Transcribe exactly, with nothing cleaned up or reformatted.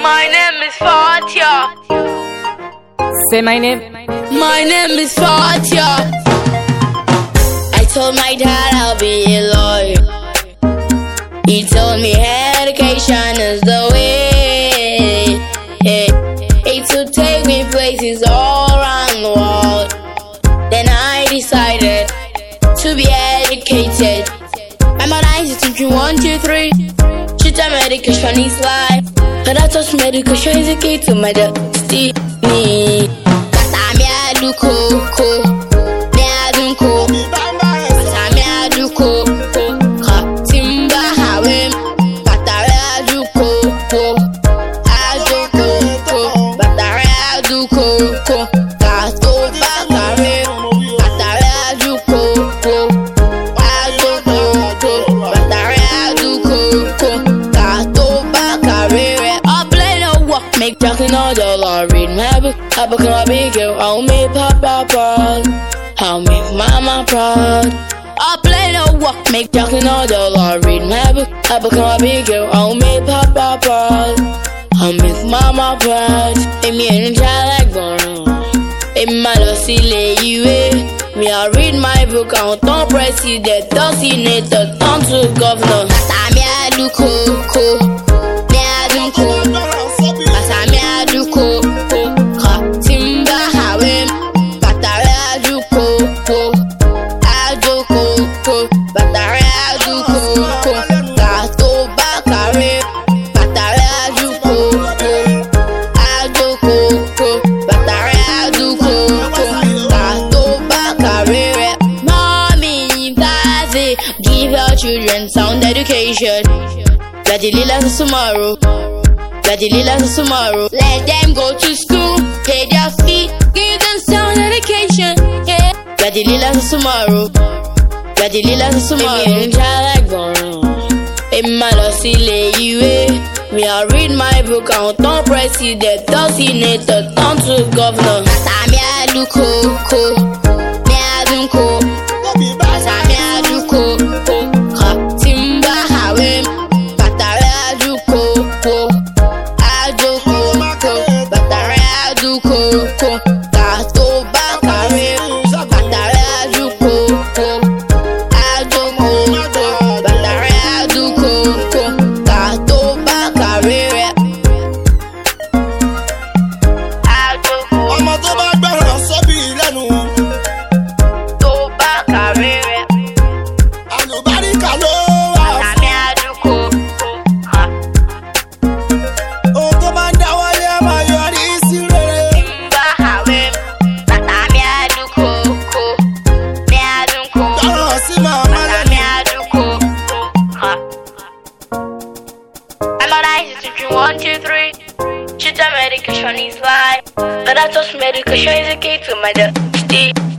My name is Fatia. Say my name. My name is Fatia. I told my dad I'll be a lawyer. He told me education is the way. It would take me places all around the world. Then I decided to be educated. My mother is thinking one, two, three. She tell medication is life. But I thought medication is a key to my destiny. Kata mi adu koko, mi adu ko. Kata mi adu koko, katimba hawem. Kata mi adu koko, adu koko. Kata mi adu koko, kato bakare. Kata mi adu koko, adu koko. Kata mi adu koko, kato bakare. Make talking all dollar, read my book. I become a big girl, I'll make papa proud. I'll make mama proud. I play no walk, make talking all dollar, read my book. I become a big girl, I'll make papa proud. I'll make mama proud. And me and child like gone. And my love silly you me, I read my book, I'll turn president, don't see it, turn to governor. Kata me I do coco, me I do coco. Give your children sound education. Let the little tomorrow. Let the little tomorrow. Let them go to school, pay their fee, give them sound education. Yeah. Let the little tomorrow. Let the little tomorrow. Me and child like gone. In my love silly you me I read my book, I'll turn president, don't see it, turn to governor. Kata mi adu koko, mi adu koko. Kata mi adu koko, katimba hawem. Kata mi adu koko, adu koko. Kata mi adu koko, kato bakare. Kata mi adu koko, adu koko. Kata mi adu koko, kato bakare. Ọmọ tó bá gbẹ̀ràn sóbì lẹ́nu. Tó bá kàwé rẹ̀. Àlùbáríkà ló wà. Àmì àdúgbò. Ohun tó bá ń dáwọ́lé á máa yọrí sí rere. Bá àwé bàtà mi àdúgbò. Mi àdúgbò. Dọ́rọ̀ sí màmá Bàtà mi àdúgbò. My mother is teaching one, two, three. She tell medication is life. But I thought medication is a key to my destiny.